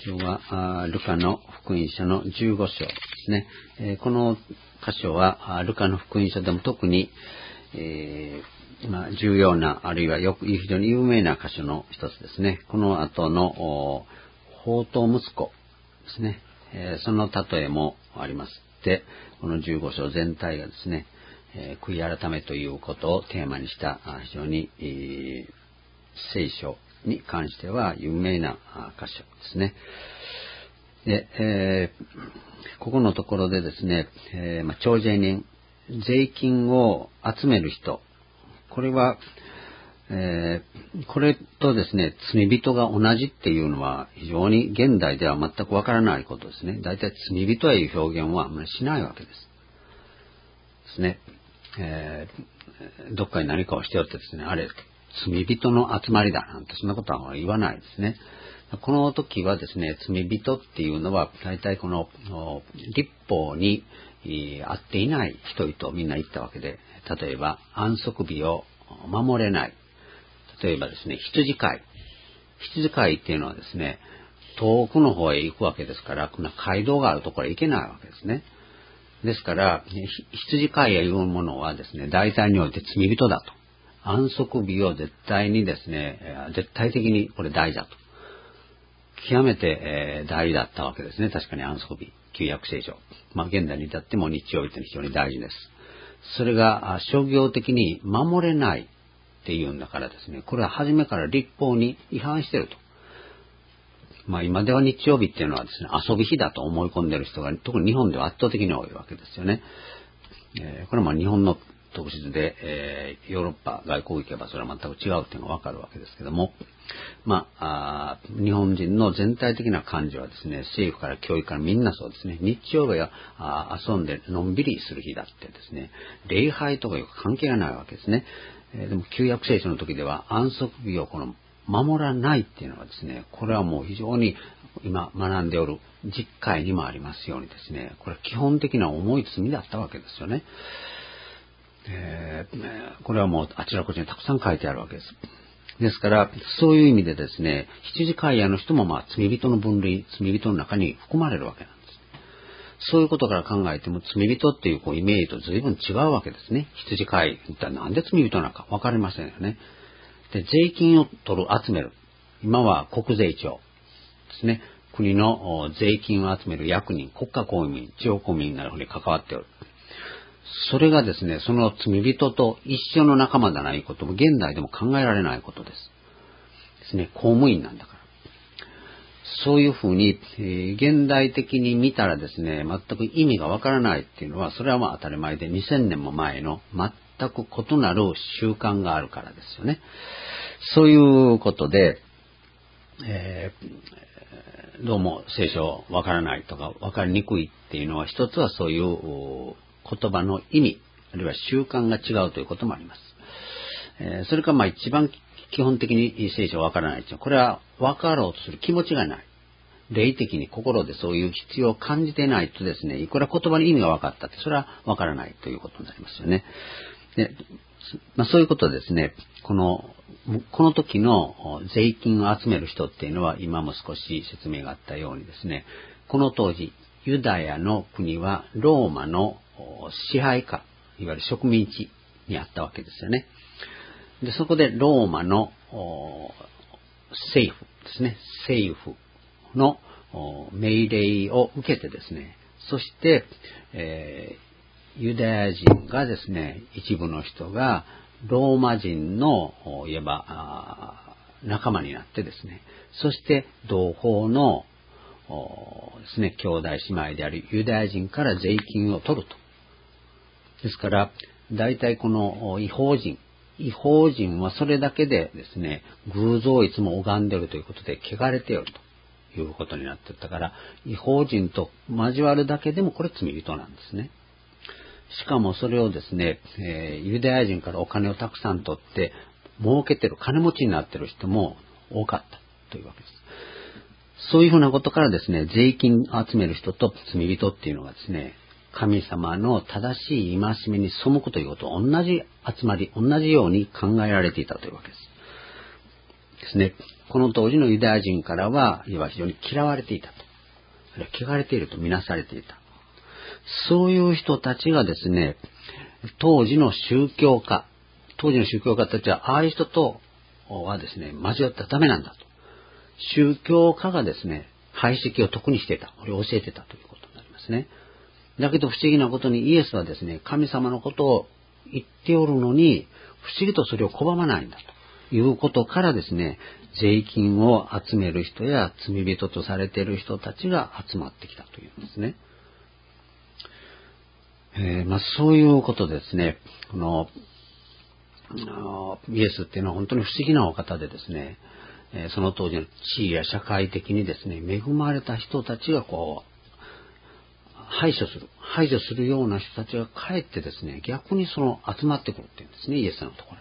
今日はルカの福音書の15章ですね。この箇所はルカの福音書でも特に、重要な、あるいは非常に有名な箇所の一つですね。この後の放蕩息子ですね。その例えもありまして、この15章全体がですね、悔い改めということをテーマにした非常に、聖書に関しては有名な箇所ですね。で、ここのところでですね、徴税人、税金を集める人、これは、これとですね、罪人が同じっていうのは非常に現代では全くわからないことですね。大体罪人という表現はあんまりしないわけです。ですね。どっかに何かをしておってですね、あれ、罪人の集まりだなんてそんなことは言わないですね。この時はですね、罪人っていうのは大体この律法に合っていない人々をみんな言ったわけで、例えば安息日を守れない。例えばですね、羊飼い。羊飼いっていうのはですね、遠くの方へ行くわけですから、こんな街道があるところへ行けないわけですね。ですから、羊飼いやいうものはですね、大体において罪人だと。安息日を絶対にですね、絶対的にこれ大事だと。極めて、大事だったわけですね。確かに安息日、旧約聖書。現代に至っても日曜日って非常に大事です。それが商業的に守れないっていうんだからですね、これは初めから律法に違反していると。今では日曜日っていうのはですね、遊び日だと思い込んでいる人が、特に日本では圧倒的に多いわけですよね。これは日本の特質で、ヨーロッパ、外国行けばそれは全く違うっていうのがわかるわけですけども、日本人の全体的な感情はですね、政府から教育からみんなそうですね、日曜日は遊んでのんびりする日だってですね、礼拝とかよく関係がないわけですね。でも旧約聖書の時では安息日を守らないっていうのはですね、これはもう非常に今学んでおる実会にもありますようにですね、これは基本的な重い罪だったわけですよね。これはもうあちらこちらにたくさん書いてあるわけです。ですから、そういう意味でですね、羊飼い屋の人も罪人の分類、罪人の中に含まれるわけなんです。そういうことから考えても、罪人っていうイメージと随分違うわけですね。羊飼い、一体なんで罪人なのか分かりませんよね。で、税金を集める。今は国税庁ですね。国の税金を集める役人、国家公務員、地方公務員なるふうに関わっておる。それがですね、その罪人と一緒の仲間でないことも現代でも考えられないことです。ですね、公務員なんだから。そういうふうに、現代的に見たらですね、全く意味がわからないっていうのは、それは当たり前で2000年も前の全く異なる習慣があるからですよね。そういうことで、どうも聖書わからないとかわかりにくいっていうのは、一つはそういう言葉の意味、あるいは習慣が違うということもあります。それから一番基本的に聖書わからないというのは、これは分かろうとする気持ちがない。霊的に心でそういう必要を感じていないとですね、いくら言葉の意味が分かったって、それは分からないということになりますよね。で、そういうことでですね、この時の税金を集める人っていうのは、今も少し説明があったようにですね、この当時、ユダヤの国はローマの支配下、いわゆる植民地にあったわけですよね。で、そこでローマの政府ですね、政府の命令を受けてですね、そして、ユダヤ人がですね、一部の人がローマ人のいわば仲間になってですね、そして同胞のですね、兄弟姉妹であるユダヤ人から税金を取ると。ですから、大体この違法人はそれだけでですね、偶像をいつも拝んでいるということで汚れているということになっていったから、違法人と交わるだけでもこれ罪人なんですね。しかもそれをですね、ユダヤ人からお金をたくさん取って儲けてる、金持ちになっている人も多かったというわけです。そういうふうなことからですね、税金を集める人と罪人っていうのがですね、神様の正しい戒めに背くということと同じ集まり、同じように考えられていたというわけです。 ですね、この当時のユダヤ人からは、いわば非常に嫌われていたと。あるいは汚れているとみなされていた。そういう人たちがですね、当時の宗教家たちは、ああいう人とはですね、交わったらダメなんだと。宗教家がですね、排斥を特にしていた。これを教えてたということになりますね。だけど不思議なことにイエスはですね、神様のことを言っておるのに、不思議とそれを拒まないんだということからですね、税金を集める人や罪人とされている人たちが集まってきたというんですね。そういうことですね、このイエスっていうのは本当に不思議なお方でですね、その当時の地位や社会的にですね、恵まれた人たちがこう排除するような人たちがかえってですね、逆に集まってくるっていうんですね、イエスのところ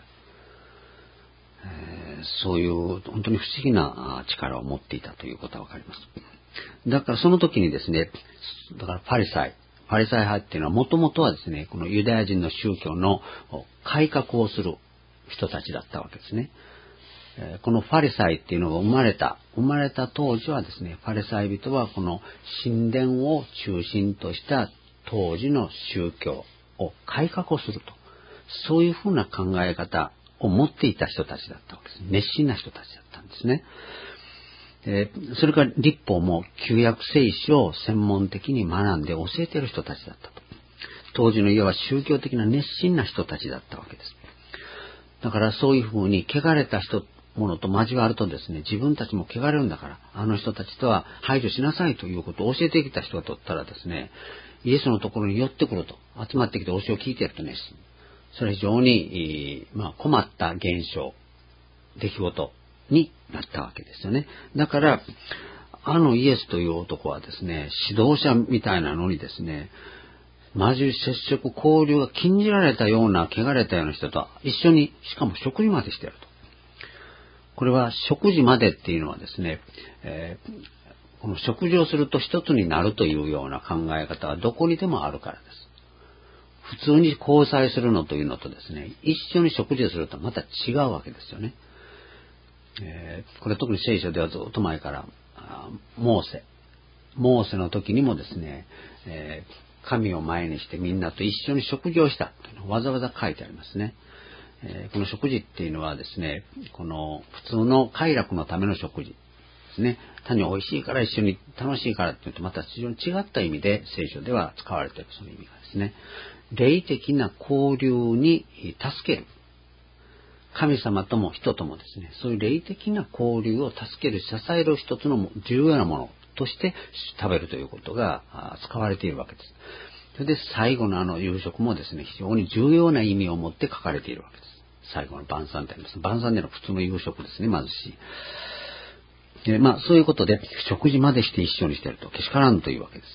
へ。そういう本当に不思議な力を持っていたということがわかります。だからその時にですね、だからパリサイ派っていうのはもともとはですね、このユダヤ人の宗教の改革をする人たちだったわけですね。このファリサイっていうのが生まれた当時はですね、ファリサイ人はこの神殿を中心とした当時の宗教を改革をすると、そういうふうな考え方を持っていた人たちだったわけです。熱心な人たちだったんですね。それから律法も旧約聖書を専門的に学んで教えている人たちだったと。当時のいわば宗教的な熱心な人たちだったわけです。だからそういうふうに汚れたものと交わるとですね、自分たちも汚れるんだから、あの人たちとは排除しなさいということを教えてきた人がとったらですね、イエスのところに寄ってくると、集まってきて教えを聞いてやるとね、それは非常に、困った現象、出来事になったわけですよね。だから、イエスという男はですね、指導者みたいなのにですね、交接触、交流が禁じられたような、汚れたような人と一緒に、しかも食事までしてやると。これは食事までっていうのはですね、この食事をすると一つになるというような考え方はどこにでもあるからです。普通に交際するのというのとですね、一緒に食事をするとまた違うわけですよね。これ特に聖書ではずっと前からモーセの時にもですね、神を前にしてみんなと一緒に食事をしたというのをわざわざ書いてありますね。この食事っていうのはですね、この普通の快楽のための食事ですね。単に美味しいから一緒に楽しいからっていうとまた非常に違った意味で聖書では使われている、その意味がですね、霊的な交流に助ける。神様とも人ともですね、そういう霊的な交流を助ける、支える一つの重要なものとして食べるということが使われているわけです。それで最後の夕食もですね、非常に重要な意味を持って書かれているわけです。最後の晩餐でです。晩餐での普通の夕食ですね、貧しい。そういうことで、食事までして一緒にしていると、けしからんというわけです。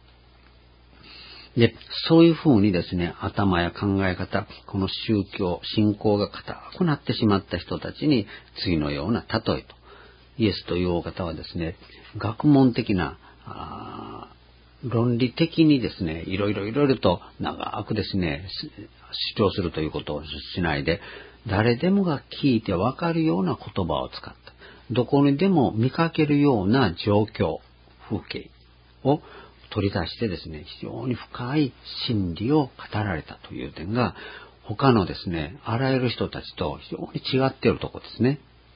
で、そういうふうにですね、頭や考え方、この宗教、信仰が固くなってしまった人たちに、次のような例えと。イエスというお方はですね、学問的な、論理的にですね、いろいろと長くですね、主張するということをしないで、誰でもが聞いてわかるような言葉を使った。どこにでも見かけるような状況、風景を取り出してですね、非常に深い真理を語られたという点が、他のですね、あらゆる人たちと非常に違っているところですね。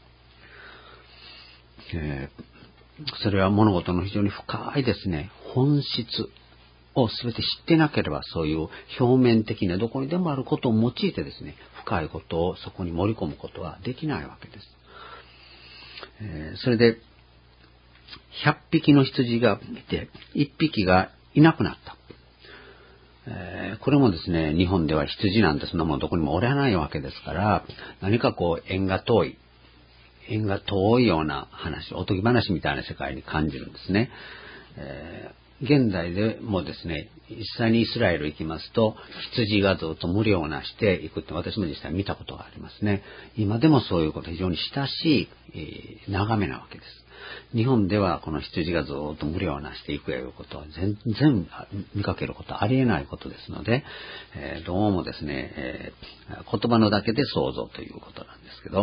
それは物事の非常に深いですね、本質を全て知ってなければ、そういう表面的などこにでもあることを用いてですね、深いことをそこに盛り込むことはできないわけです。それで100匹の羊がいて1匹がいなくなった。これもですね、日本では羊なんてそんなものどこにもおらないわけですから、何か縁が遠いような話、おとぎ話みたいな世界に感じるんですね。現代でもですね、実際にイスラエル行きますと、羊がずっと無料なしていくって私も実際見たことがありますね。今でもそういうこと非常に親しい、眺めなわけです。日本ではこの羊がずっと無料なしていくということは全然見かけることはありえないことですので、どうもですね、言葉のだけで想像ということなんですけど、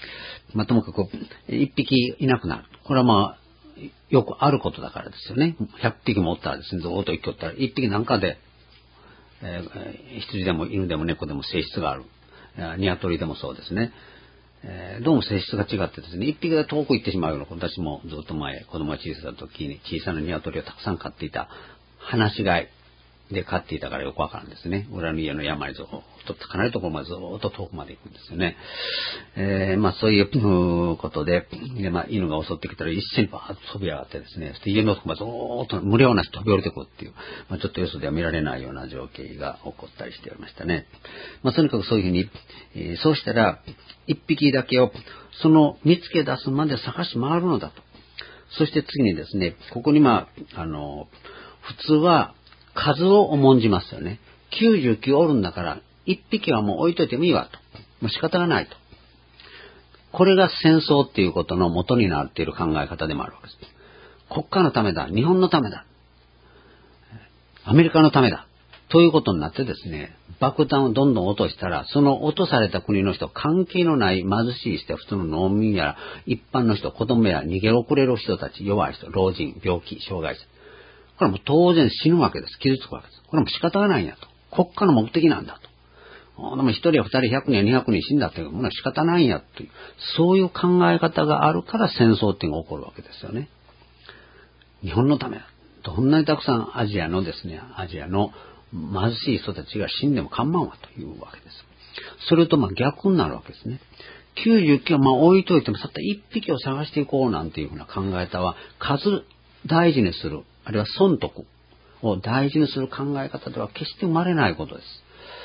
ともかく一匹いなくなる。これはよくあることだからですよね。100匹もおったらですね、ずっと生きとったら、一匹なんかで、羊でも犬でも猫でも性質がある。鶏でもそうですね。どうも性質が違ってですね、一匹で遠く行ってしまうような子たちもずっと前、子供が小さい時に小さな鶏をたくさん飼っていた、放し飼いで飼っていたからよくわかるんですね。裏の家の山にずっと、かなりところまでずっと遠くまで行くんですよね。そういうことで、犬が襲ってきたら一斉にバーッと飛び上がってですね、そして家のところまでずーっと無料なし飛び降りてくるっていう、ちょっとよそでは見られないような情景が起こったりしておりましたね。とにかくそういうふうに、そうしたら、一匹だけを、見つけ出すまで探し回るのだと。そして次にですね、ここに普通は数を重んじますよね。99おるんだから、1匹はもう置いといてもいいわと。もう仕方がないと。これが戦争っていうことの元になっている考え方でもあるわけです。国家のためだ。日本のためだ。アメリカのためだ。ということになってですね、爆弾をどんどん落としたら、その落とされた国の人、関係のない貧しい人、普通の農民や一般の人、子供や逃げ遅れる人たち、弱い人、老人、病気、障害者。これはもう当然死ぬわけです。傷つくわけです。これはもう仕方がないんやと。国家の目的なんだと。でも一人や二人、100人や200人死んだっていうものは仕方ないんやという、そういう考え方があるから戦争っていうのが起こるわけですよね。日本のためだ。どんなにたくさんアジアの貧しい人たちが死んでも構わんわというわけです。それと逆になるわけですね。99は置いといてもたった1匹を探していこうなんていうふうな考え方は、数大事にする、あるいは損得を大事にする考え方では決して生まれないことです。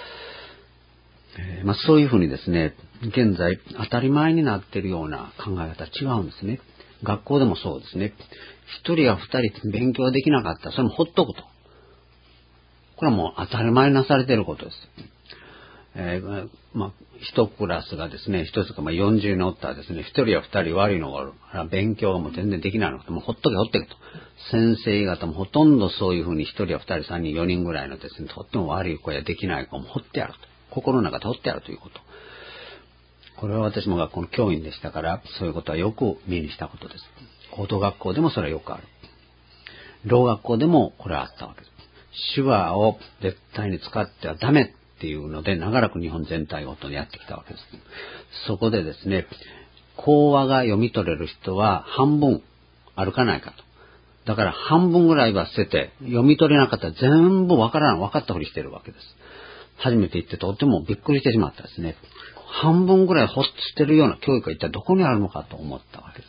そういうふうにですね、現在当たり前になっているような考え方は違うんですね。学校でもそうですね。一人や二人勉強ができなかったら、それもほっとくと。これはもう当たり前になされていることです。一クラスがですね、一つか40人おったらですね、一人や二人悪いのがある。勉強がもう全然できないのかもうほっとけと。先生方もほとんどそういうふうに一人や二人、三人、四人ぐらいのですね、とっても悪い子やできない子もほってあると。心の中でほってあるということ。これは私も学校の教員でしたから、そういうことはよく目にしたことです。高等学校でもそれはよくある。老学校でもこれはあったわけです。手話を絶対に使ってはダメっていうので、長らく日本全体ごとにやってきたわけです。そこでですね、講話が読み取れる人は半分歩かないかと。だから半分ぐらいは捨てて、読み取れなかったら全部分かったふりしてるわけです。初めて行ってとってもびっくりしてしまったですね。半分ぐらい捨てるような教育が一体どこにあるのかと思ったわけです。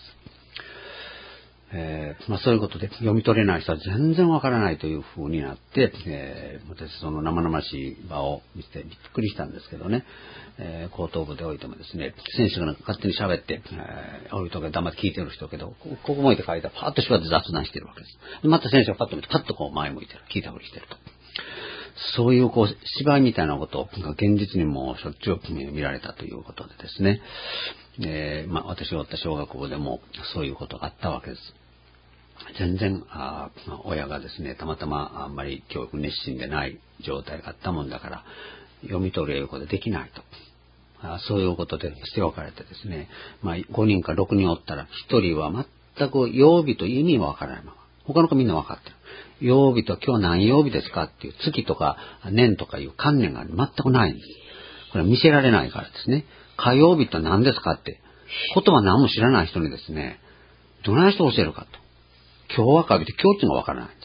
そういうことで読み取れない人は全然わからないという風になって、私その生々しい場を見てびっくりしたんですけどね、高等部でおいてもですね、選手がなんか勝手に喋って、おいとか黙って聞いてる人けど、ここ向いて書いたらパーッと手話で雑談してるわけです。また選手がパッと見てパッと前向いてる、聞いたふりしてると。そういう芝居みたいなことが現実にもしょっちゅう見られたということでですね、私がおった小学校でもそういうことがあったわけです。全然親がですね、たまたまあんまり教育熱心でない状態があったもんだから読み取る英語でできないと。そういうことで捨て分かれてですね、5人か6人おったら1人は全く曜日と意味もわからないまま。他の子みんな分かってる。曜日と今日何曜日ですかっていう月とか年とかいう観念が全くないんです。これは見せられないからですね。火曜日と何ですかって言葉何も知らない人にですね、どないして教えるかと。今日は火曜日って今日っていうのが分からない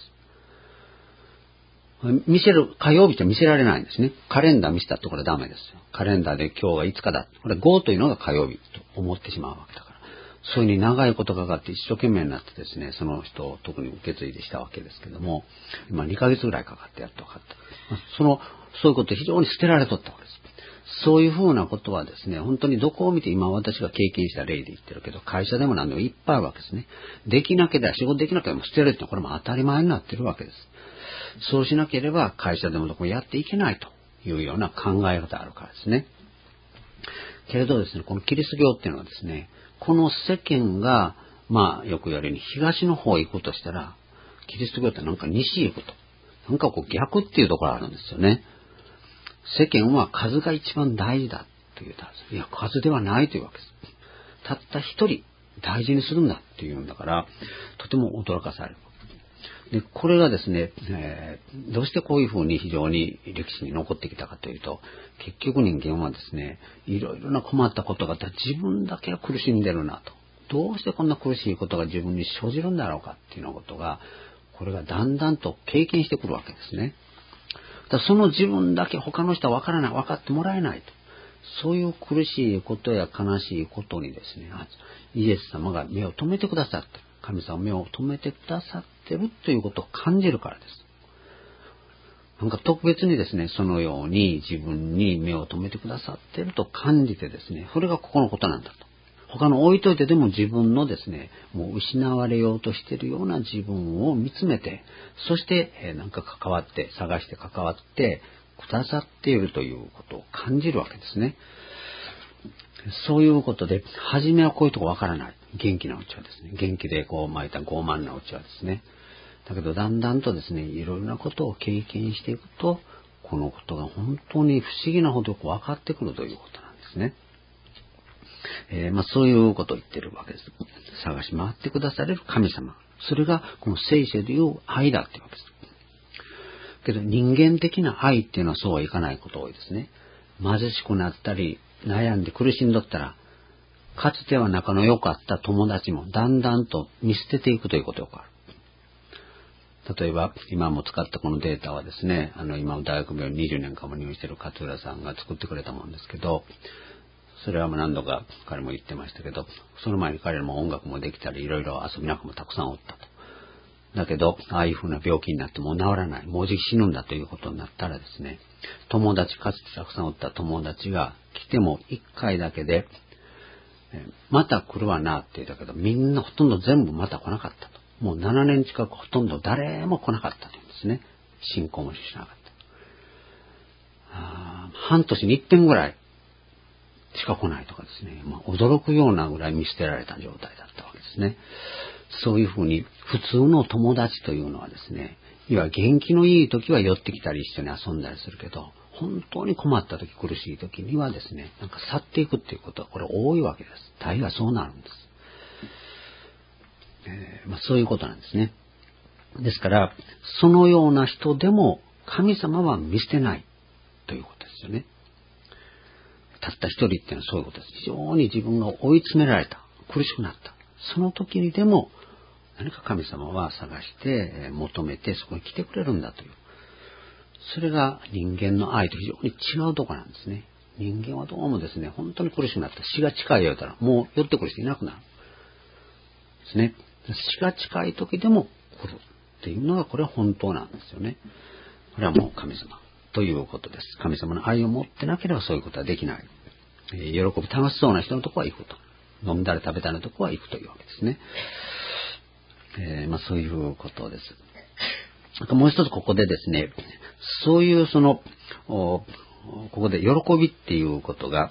んです。火曜日って見せられないんですね。カレンダー見せたってこれダメですよ。カレンダーで今日が5日だ。これ5というのが火曜日と思ってしまうわけだから。そういうふうに長いことかかって一生懸命になってですね、その人を特に受け継いでしたわけですけども、今2ヶ月ぐらいかかってやっと分かった。そういうこと非常に捨てられとったわけです。そういうふうなことはですね、本当にどこを見て今私が経験した例で言ってるけど、会社でも何でもいっぱいあるわけですね。できなければ、仕事できなければ捨てるってのはこれも当たり前になってるわけです。そうしなければ会社でもどこもやっていけないというような考え方があるからですね。けれどですね、このキリスト教っていうのはですね、この世間が、よく言われるように東の方へ行くとしたら、キリスト教ってなんか西へ行くと。なんか逆っていうところがあるんですよね。世間は数が一番大事だというたら、いや、数ではないというわけです。 たった一人大事にするんだっていうんだから、とても驚かされる。で、これがですね、どうしてこういうふうに非常に歴史に残ってきたかというと、結局人間はですね、いろいろな困ったことがあったら自分だけは苦しんでるなと。どうしてこんな苦しいことが自分に生じるんだろうかっていうようなことが、これがだんだんと経験してくるわけですね。だその自分だけ他の人は分からない、分かってもらえないと。そういう苦しいことや悲しいことにですね、イエス様が目を留めてくださって、神様が目を留めてくださってるということを感じるからです。なんか特別にですね、そのように自分に目を留めてくださってると感じてですね、それがここのことなんだと。他の置いといてでも自分のですね、もう失われようとしているような自分を見つめて、そしてなんか関わって、探して関わってくださっているということを感じるわけですね。そういうことで、初めはこういうとこわからない。元気なうちはですね、元気でこう巻いた傲慢なうちはですね。だけどだんだんとですね、いろいろなことを経験していくと、このことが本当に不思議なほど分かってくるということなんですね。そういうことを言ってるわけです。探し回ってくだされる神様。それがこの聖書でいう愛だっていうわけです。けど人間的な愛っていうのはそうはいかないことが多いですね。貧しくなったり、悩んで苦しんどったら、かつては仲の良かった友達もだんだんと見捨てていくということがある。例えば、今も使ったこのデータはですね、今大学病院20年間も入院している勝浦さんが作ってくれたもんですけど、それは何度か彼も言ってましたけど、その前に彼らも音楽もできたり、いろいろ遊び仲もたくさんおったと。だけど、ああいうふうな病気になってもう治らない、もうじき死ぬんだということになったらですね、友達、かつてたくさんおった友達が来ても1回だけで、また来るわなって言ったけど、みんなほとんど全部また来なかったと。もう7年近くほとんど誰も来なかったというんですね。信仰もしなかった。半年に1点ぐらいしか来ないとかですね。驚くようなぐらい見捨てられた状態だったわけですね。そういうふうに普通の友達というのはですね、いわ元気のいい時は寄ってきたり一緒に遊んだりするけど、本当に困った時、苦しい時にはですね、なんか去っていくっていうことはこれ多いわけです。大概そうなるんです。そういうことなんですね。ですから、そのような人でも神様は見捨てないということですよね。たった一人っていうのはそういうことです。非常に自分が追い詰められた、苦しくなった。その時にでも何か神様は探して求めてそこに来てくれるんだという。それが人間の愛と非常に違うところなんですね。人間はどうもですね、本当に苦しくなった。死が近いようだったらもう寄ってくる人いなくなる。ですね。死が近い時でも来るっていうのがこれは本当なんですよね。これはもう神様ということです。神様の愛を持ってなければそういうことはできない。喜び楽しそうな人のところは行くと。飲んだり食べたりのところは行くというわけですね。そういうことです。もう一つここでですね、そういうここで喜びっていうことが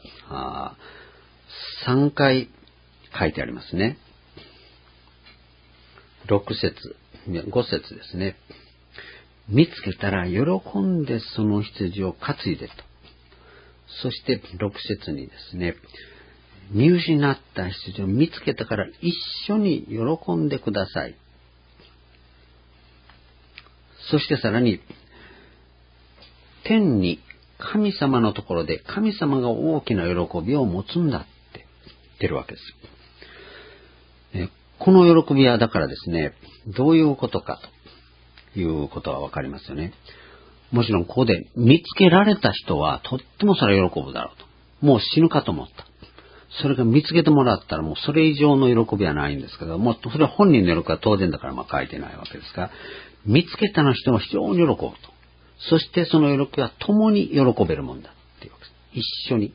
3回書いてありますね。6節、5節ですね。見つけたら喜んでその羊を担いでと。そして6節にですね、見失った羊を見つけたから一緒に喜んでください。そしてさらに、天に神様のところで神様が大きな喜びを持つんだって言ってるわけです。この喜びはだからですね、どういうことかということはわかりますよね。もちろんここで見つけられた人はとってもそれを喜ぶだろうと。もう死ぬかと思った。それが見つけてもらったらもうそれ以上の喜びはないんですけども、それは本人の喜びは当然だから書いてないわけですが、見つけた人は非常に喜ぶと。そしてその喜びは共に喜べるもんだっていうわけです。一緒に。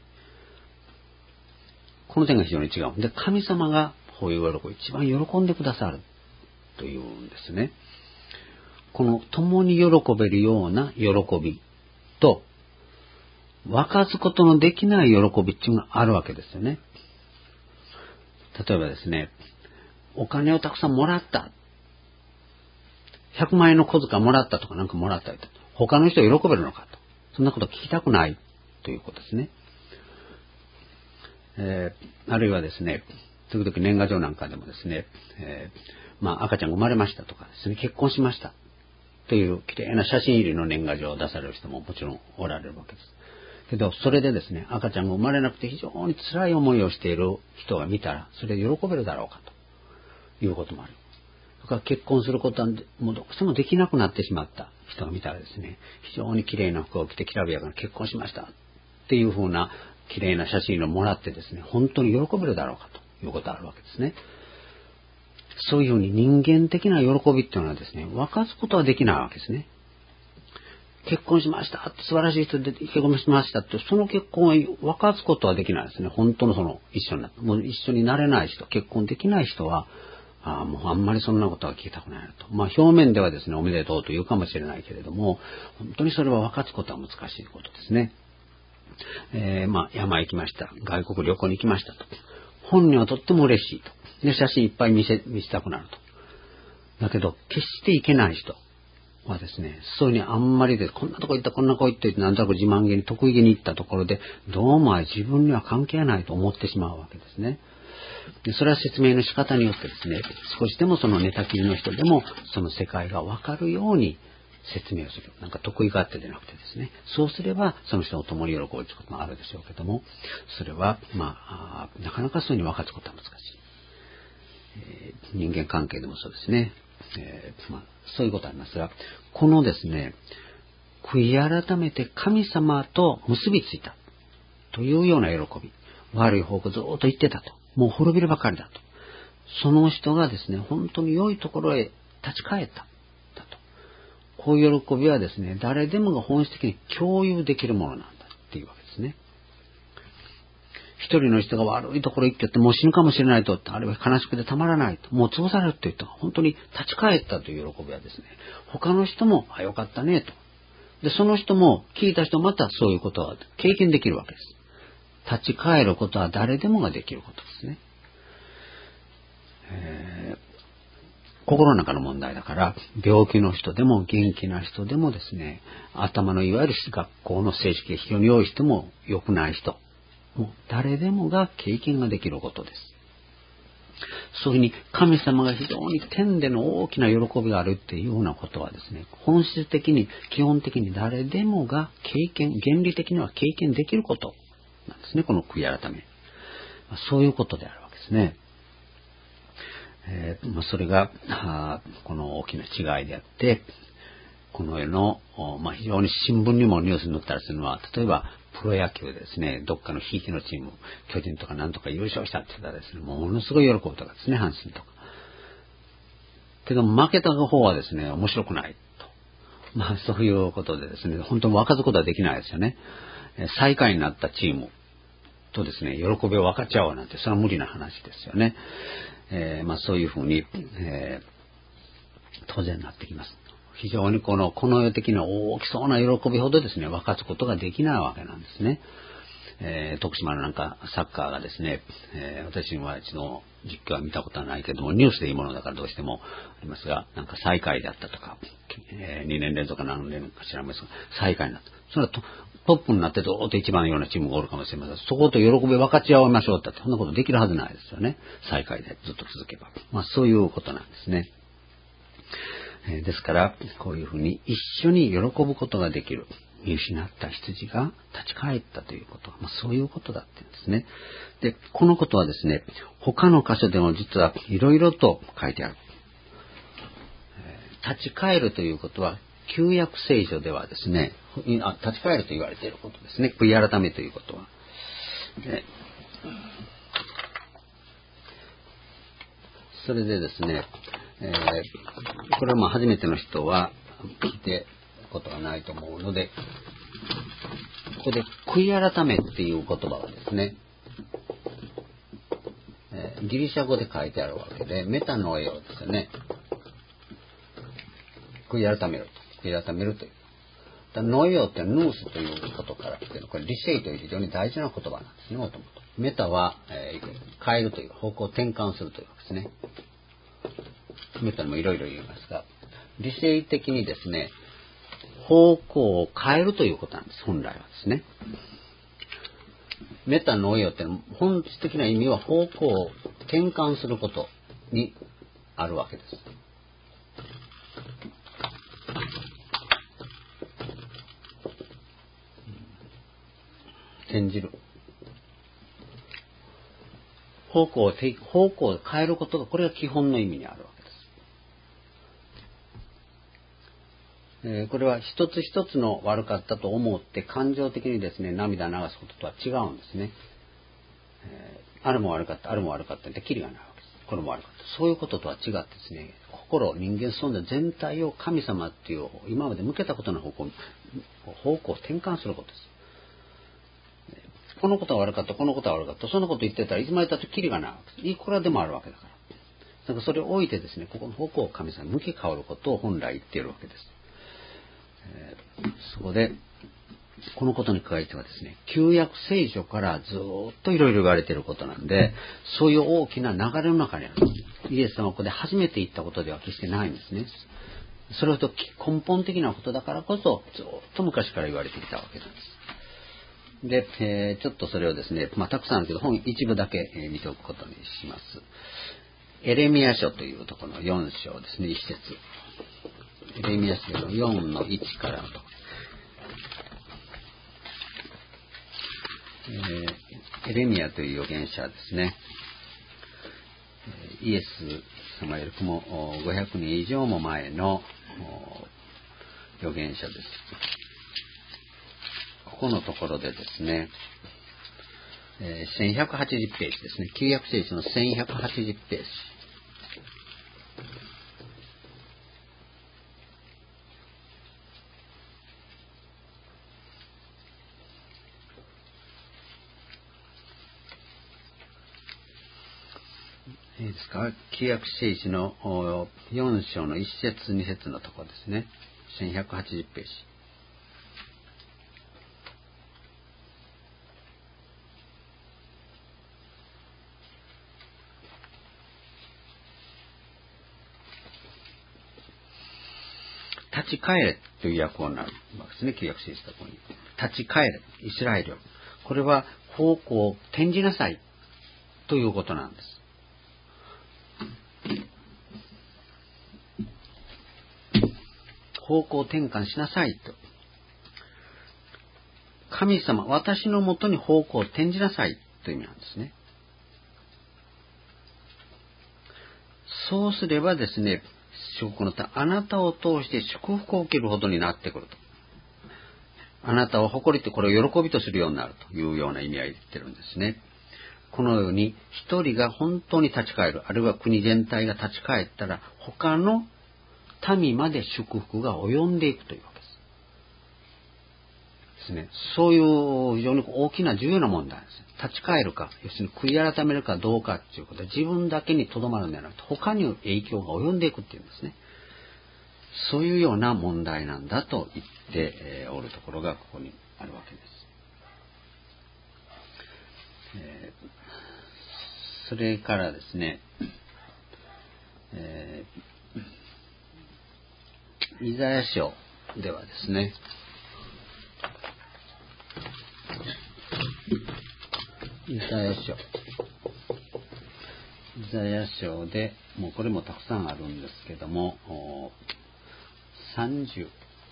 この点が非常に違う。で、神様がこういう喜び一番喜んでくださるというんですね。この共に喜べるような喜びと、分かつことのできない喜びっていうのがあるわけですよね。例えばですね、お金をたくさんもらった。100万円の小遣いもらったとかなんかもらったりと。他の人喜べるのかと。そんなこと聞きたくないということですね。あるいはですね、 時々年賀状なんかでもですね、赤ちゃんが生まれましたとかですね、結婚しましたという綺麗な写真入りの年賀状を出される人ももちろんおられるわけです。けど、それでですね、赤ちゃんが生まれなくて非常に辛い思いをしている人が見たら、それで喜べるだろうかということもある。だから結婚することはもうどうしてもできなくなってしまった人が見たらですね、非常に綺麗な服を着てきらびやかな結婚しましたっていう風な綺麗な写真をもらってですね、本当に喜べるだろうかということがあるわけですね。そういうふうに人間的な喜びっていうのはですね、分かつことはできないわけですね。結婚しましたって素晴らしい人で結婚しましたって、その結婚は分かつことはできないですね。本当の一緒になって、もう一緒になれない人、結婚できない人は、もうあんまりそんなことは聞きたくないと。表面ではですね、おめでとうというかもしれないけれども、本当にそれは分かつことは難しいことですね。山行きました。外国旅行に行きましたと。本人はとっても嬉しいと。で、写真いっぱい見せたくなると。だけど、決していけない人はですね、そういうにあんまりで、こんなとこ行った、こんなとこ行って、なんとなく自慢げに得意げに行ったところで、どうも自分には関係ないと思ってしまうわけですね。で、それは説明の仕方によってですね、少しでもその寝たきりの人でも、その世界がわかるように説明をする。なんか得意勝手でなくてですね、そうすれば、その人の共に喜ぶということもあるでしょうけども、それは、なかなかそういうふうに分かつことは難しい。人間関係でもそうですね。そういうことありますが、このですね、悔い改めて神様と結びついたというような喜び、悪い方向ずっと言ってたと、もう滅びるばかりだと、その人がですね、本当に良いところへ立ち返っただと、こういう喜びはですね、誰でもが本質的に共有できるものなんだっていうわけですね。一人の人が悪いところ行ってもう死ぬかもしれないと、あるいは悲しくてたまらないと、もう潰されると言ったら本当に立ち返ったという喜びはですね、他の人もよかったねと。で、その人も聞いた人またそういうことは経験できるわけです。立ち返ることは誰でもができることですね。心の中の問題だから、病気の人でも元気な人でもですね、頭のいわゆる学校の成績が非常に良い人も良くない人、もう誰でもが経験ができることです。そういうふうに神様が非常に天での大きな喜びがあるっていうようなことはですね、本質的に基本的に誰でもが原理的には経験できることなんですね、この悔い改め。そういうことであるわけですね。それがこの大きな違いであって、この世の、非常に新聞にもニュースに載ったりするのは、例えばプロ野球でですね、どっかのひいきのチーム、巨人とかなんとか優勝したって言ったらですね、ものすごい喜ぶとかですね、阪神とか。けど負けた方はですね、面白くないと。そういうことでですね、本当に分かつことはできないですよね。最下位になったチームとですね、喜びを分かっちゃおうなんて、それは無理な話ですよね。そういうふうに、当然なってきます。非常にこの世的な大きそうな喜びほどですね、分かつことができないわけなんですね。徳島のなんかサッカーがですね、私は一度実況は見たことはないけども、ニュースでいいものだからどうしてもありますが、なんか最下位だったとか、2年連続か何年か知らないですが、最下位になった。それはトップになってずっと一番のようなチームがおるかもしれません。そこと喜び分かち合いましょうって、そんなことできるはずないですよね。最下位でずっと続けば。そういうことなんですね。ですから、こういうふうに一緒に喜ぶことができる。見失った羊が立ち返ったということ。そういうことだって言うんですね。で、このことはですね、他の箇所でも実はいろいろと書いてある。立ち返るということは、旧約聖書ではですね、立ち返ると言われていることですね。悔い改めということは。それでですね、これは初めての人は聞いてことがないと思うので、ここで悔い改めっていう言葉はですね、ギリシャ語で書いてあるわけで、メタノエオですよね。悔い改めると。悔い改めるという。ノエオってヌースということから来ている。これリシェイという非常に大事な言葉なんですね、もともと。メタは、変えるという、方向を転換するというわけですね。メタにもいろいろ言いますが、理性的にですね、方向を変えるということなんです、本来はですね。 メタノイオってのは本質的な意味は方向を転換することにあるわけです。転じる。方向を変えることが、これが基本の意味にあるわけです。これは一つ一つの悪かったと思って感情的にですね、涙流すこととは違うんですね。あれも悪かった、あれも悪かったってキリがないわけです。これも悪かった。そういうこととは違ってですね、人間存在全体を神様っていう今まで向けたことの方向を転換することです。このことは悪かった、このことは悪かった、そのこと言ってたらいつまでたってキリがないわけです。いくらでもあるわけだから。だからそれを置いてですね、ここの方向を神様に向き変わることを本来言っているわけです。そこで、このことに関してはですね、旧約聖書からずっといろいろ言われていることなんで、そういう大きな流れの中にある。イエス様はここで初めて言ったことでは決してないんですね。それほど根本的なことだからこそ、ずっと昔から言われてきたわけなんです。で、ちょっとそれをですね、たくさんあるけど、本一部だけ見ておくことにします。エレミヤ書というところの4章ですね、一節。エレミヤ書の4の1からのところ。エレミヤという預言者ですね。イエス様よりも500年以上も前の預言者です。ここのところでですね、1180ページですね。旧約聖書の1180ページ。いいですか？旧約聖書の4章の1節2節のところですね。1180ページ。立ち返れという訳になるわけですね、旧約聖書のところに。立ち返れ、イスラエルよ。これは方向を転じなさいということなんです。方向転換しなさいと。神様、私のもとに方向を転じなさいという意味なんですね。そうすればですね、あなたを通して祝福を受けるほどになってくると。あなたを誇りってこれを喜びとするようになるというような意味合いで言ってるんですね。このように一人が本当に立ち返る、あるいは国全体が立ち返ったら他の民まで祝福が及んでいくというわけですね。そういう非常に大きな重要な問題です。立ち返るか、要するに悔い改めるかどうかということで、自分だけにとどまるのではなくて他に影響が及んでいくっていうんですね。そういうような問題なんだと言っておるところがここにあるわけです。それからですね、イザヤ書ではですね、イザヤ書で、もうこれもたくさんあるんですけども、30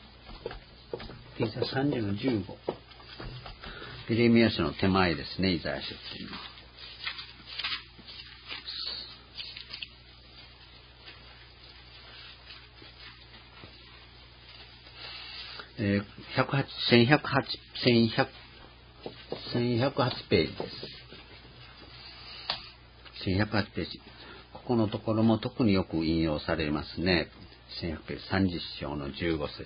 の15、エレミヤ書の手前ですね、イザヤ書っていうのは。1108ページです。1108ページ。ここのところも特によく引用されますね。1100ページ、30章の15節。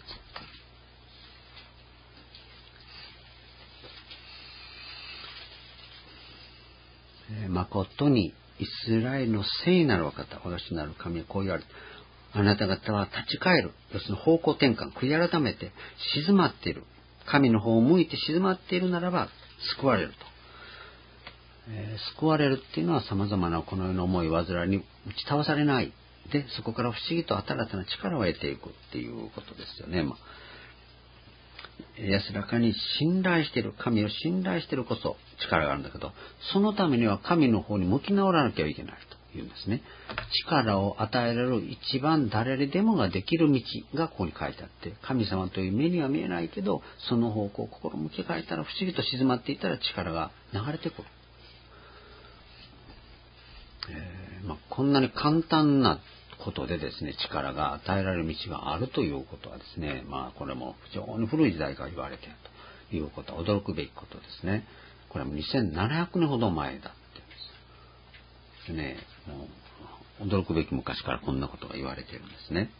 誠にイスラエルの聖なるお方、私なる神はこう言われる。あなた方は立ち返る。要するに方向転換、悔い改めて静まっている。神の方を向いて静まっているならば救われると。救われるっていうのは様々なこの世の思い煩いに打ち倒されない。で、そこから不思議と新たな力を得ていくっていうことですよね。 安らかに信頼している、神を信頼しているこそ力があるんだけど、そのためには神の方に向き直らなきゃいけないというんですね。力を与えられる一番誰にでもができる道がここに書いてあって、神様という目には見えないけど、その方向を心向き変えたら不思議と静まっていったら力が流れてくる。こんなに簡単なことでですね、力が与えられる道があるということはですね、これも非常に古い時代から言われているということは驚くべきことですね。これはもう2700年ほど前だってですね、もう驚くべき昔からこんなことが言われているんですね。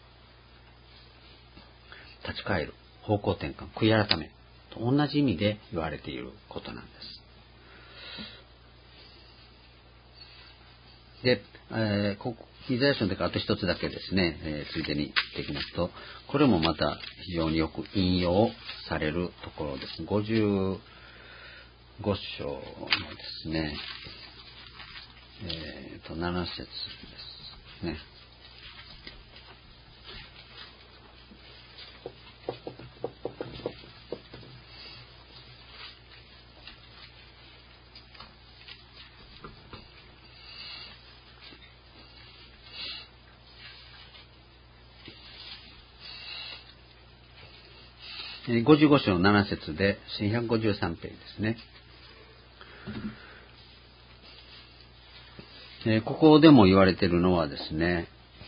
立ち返る、方向転換、悔い改めと同じ意味で言われていることなんです。で、イザヤ書の時あと一つだけですね、ついでにできますと、これもまた非常によく引用されるところです。55章のですね、7節ですね。55章の7節で1153ページですね。ここでも言われているのはですね、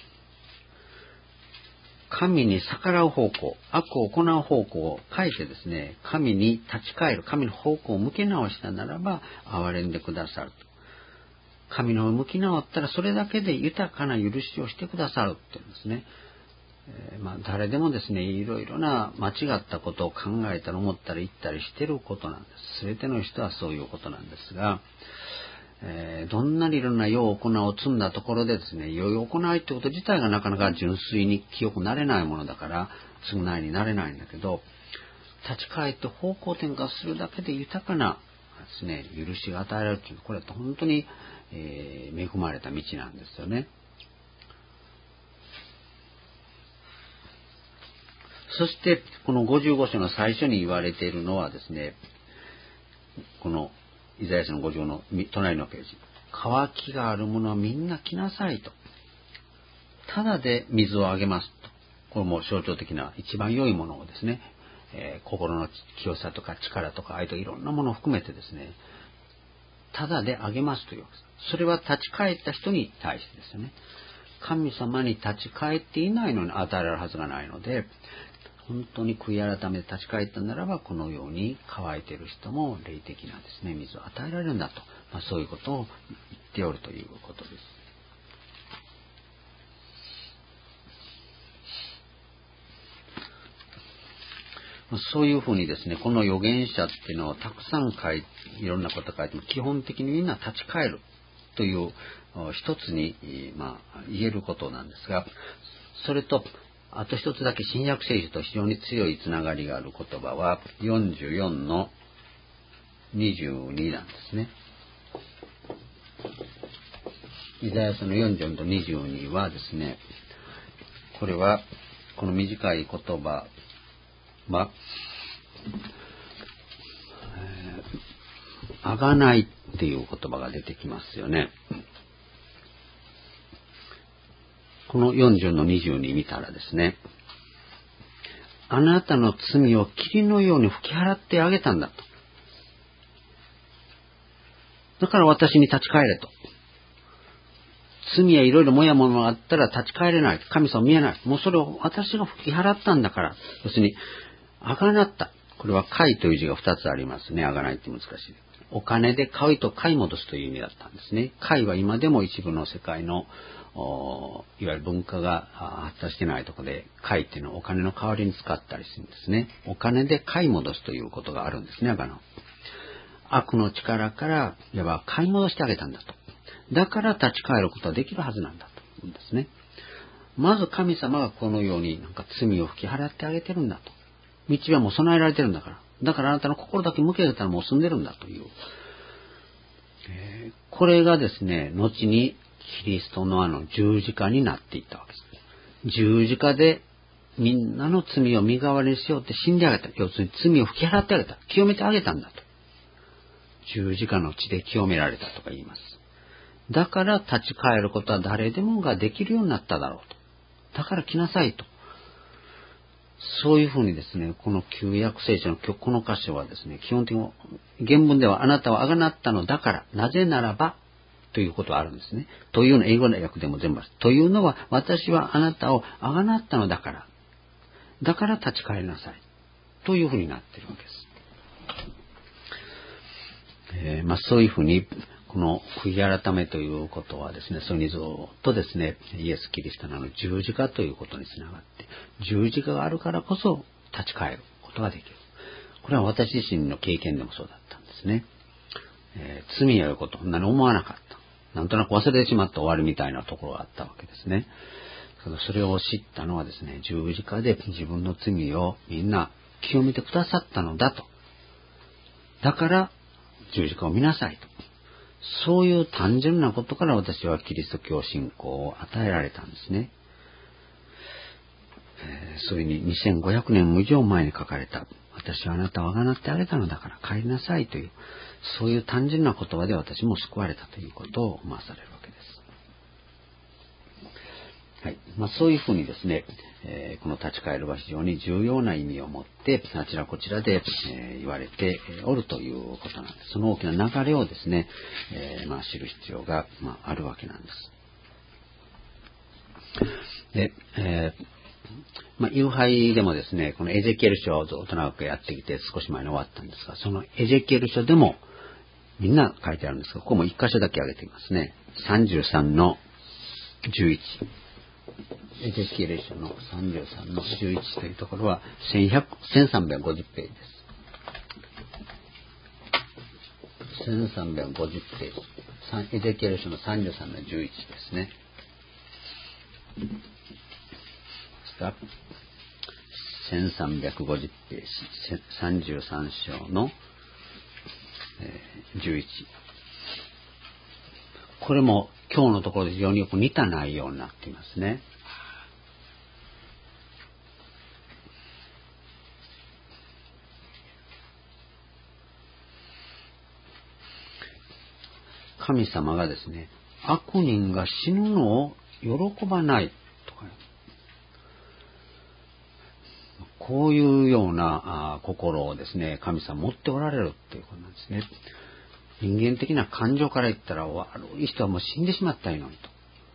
神に逆らう方向、悪を行う方向を変えてですね、神に立ち返る、神の方向を向け直したならば、憐れんでくださると。神の方を向き直ったら、それだけで豊かな許しをしてくださるって言うんですね。誰でもですね、いろいろな間違ったことを考えたり思ったり言ったりしてることなんです。すべての人はそういうことなんですが、どんなにいろんな良い行いを積んだところでですね、良い行いってこと自体がなかなか純粋に清くなれないものだから、償いになれないんだけど、立ち返って方向転換するだけで豊かなですね、許しが与えられるという、これは本当に、恵まれた道なんですよね。そして、この55章の最初に言われているのはですね、このイザヤ書の55の隣のページ。渇きがある者はみんな来なさいと。ただで水をあげますと。これも象徴的な一番良いものをですね、心の清さとか力とか愛といろんなものを含めてですね、ただであげますという。それは立ち返った人に対してですよね。神様に立ち返っていないのに与えられるはずがないので、本当に悔い改めて立ち返ったならば、このように乾いている人も霊的なですね、水を与えられるんだと、そういうことを言っておるということです。そういうふうにですね、この預言者っていうのをたくさんいろんなこと書いても、基本的にみんな立ち返るという一つに、言えることなんですが、それとあと一つだけ新約聖書と非常に強いつながりがある言葉は44の22なんですね。イザヤ書の44と22はですね、これはこの短い言葉は、あがないっていう言葉が出てきますよね。この40の22見たらですね、あなたの罪を霧のように吹き払ってあげたんだと。だから私に立ち返れと。罪やいろいろもやもやがあったら立ち返れない。神様見えない。もうそれを私が吹き払ったんだから。要するに、あがなった。これは買いという字が2つありますね。あがないって難しい。お金で買いと買い戻すという意味だったんですね。買いは今でも一部の世界のいわゆる文化が発達してないところで買いっていうのはお金の代わりに使ったりするんですね。お金で買い戻すということがあるんですね。悪の力からいわば買い戻してあげたんだと。だから立ち返ることはできるはずなんだと言うんですね。まず神様がこのように罪を吹き払ってあげてるんだと。道はもう備えられてるんだから。だからあなたの心だけ向けたらもう済んでるんだという。これがですね、後にキリストの十字架になっていったわけです。十字架でみんなの罪を身代わりにしようって死んであげた。要するに罪を吹き払ってあげた。清めてあげたんだと。十字架の血で清められたとか言います。だから立ち返ることは誰でもができるようになっただろうと。だから来なさいと。そういうふうにですね、この旧約聖書のこの箇所はですね、基本的に原文ではあなたはあがなったのだから、なぜならばということがあるんですね。というの英語の訳でも全部ある。というのは私はあなたをあがなったのだから、だから立ち返りなさいというふうになっているわけです。そういうふうにこの悔い改めということはですね、それにずっとですね、イエス・キリストの十字架ということにつながって、十字架があるからこそ立ち返ることができる。これは私自身の経験でもそうだったんですね。罪やることそんなに思わなかった。なんとなく忘れてしまった終わりみたいなところがあったわけですね。それを知ったのはですね、十字架で自分の罪をみんな清めてくださったのだと。だから十字架を見なさいと。そういう単純なことから私はキリスト教信仰を与えられたんですね。それに2500年以上前に書かれた、私はあなたをあがなってあげたのだから帰りなさいという、そういう単純な言葉で私も救われたということを思わされるわけです。はい。そういうふうにですね、この立ち返るは非常に重要な意味を持ってあちらこちらで、言われておるということなんです。その大きな流れをですね、知る必要が、あるわけなんです。で、夕拝でもですね、このエゼキエル書をずっと長くやってきて少し前に終わったんですが、そのエゼキエル書でもみんな書いてあるんですが、ここも一箇所だけ挙げていますね。33の11。エゼキエル書の33の11というところは1350ページです。1350ページ。エゼキエル書の33の11ですね。1350ページ、33章の11。これも今日のところで非常によく似た内容になっていますね。神様がですね、悪人が死ぬのを喜ばないとか、こういうような心をですね、神様持っておられるっていうことなんですね。人間的な感情から言ったら悪い人はもう死んでしまったらいいのにと。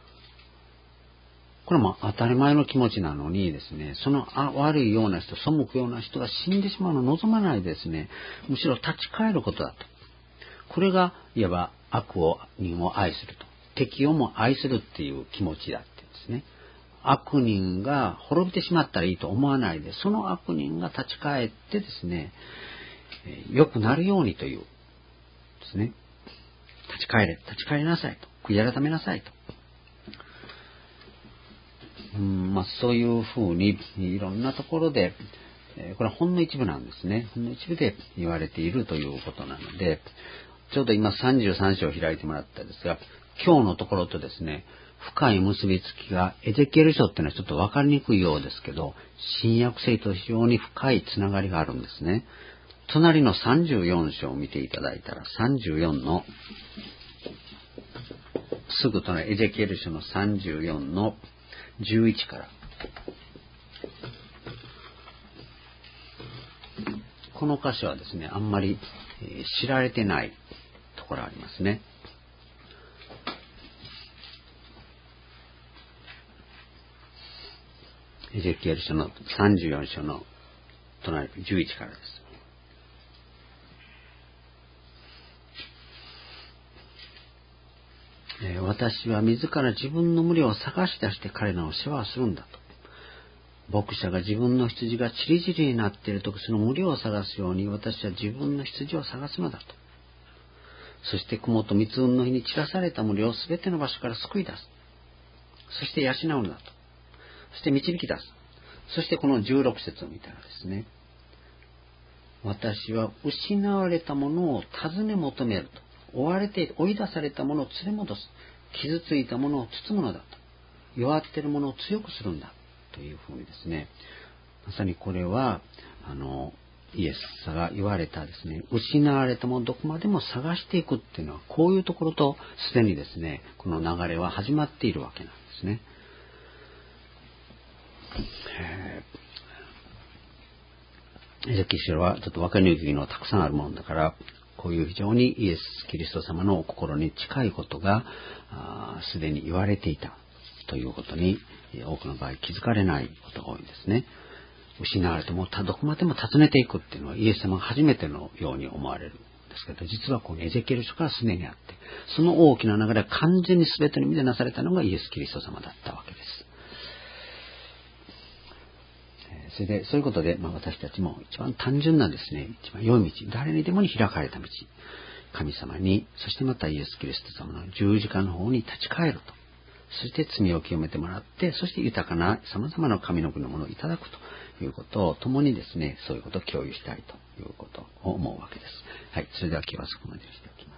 これは当たり前の気持ちなのにですね、その悪いような人、背くような人が死んでしまうのを望まないですね、むしろ立ち返ることだと。これがいわば人を愛すると。敵をも愛するっていう気持ちだってですね。悪人が滅びてしまったらいいと思わないで、その悪人が立ち返ってですね、良くなるようにというですね、立ち返りなさいと、悔い改めなさいと。そういうふうにいろんなところで、これはほんの一部なんですね。ほんの一部で言われているということなので、ちょうど今33章を開いてもらったんですが、今日のところとですね、深い結びつきがエゼキエル書っていうのはちょっと分かりにくいようですけど、新約聖と非常に深いつながりがあるんですね。隣の34章を見ていただいたら、34のすぐ隣、エゼキエル書の34の11から、この箇所はですね、あんまり知られてないところありますね。エゼキエル書の34章の隣11からです。私は自ら自分の群れを探し出して彼らの世話をするんだと。牧者が自分の羊がチリチリになっているとき、その群れを探すように私は自分の羊を探すのだと。そして雲と密雲の日に散らされた群れをすべての場所から救い出す。そして養うのだと。そして導き出す。そしてこの16節を見たらですね、私は失われたものを尋ね求めると。追い出されたものを連れ戻す。傷ついたものを包むのだと。弱っているものを強くするんだ。 というふうにですね、まさにこれはイエスが言われたですね、失われたものどこまでも探していくっていうのは、こういうところとすでにですね、この流れは始まっているわけなんですね。エゼキシエルはちょっと分かりにくいのはたくさんあるものだから、こういう非常にイエス・キリスト様の心に近いことがすでに言われていたということに多くの場合気づかれないことが多いんですね。失われてもどこまでも訪ねていくっていうのはイエス様が初めてのように思われるんですけど、実はこのエゼキエル書からすでにあって、その大きな流れは完全に全ての意味でなされたのがイエス・キリスト様だったわけです。それでそういうことで、私たちも一番単純なですね、一番良い道、誰にでもに開かれた道、神様に、そしてまたイエス・キリスト様の十字架の方に立ち返ると。そして罪を清めてもらって、そして豊かな様々な神の国のものをいただくということを共にですね、そういうことを共有したいということを思うわけです。はい、それでは今日はそこまでにしておきます。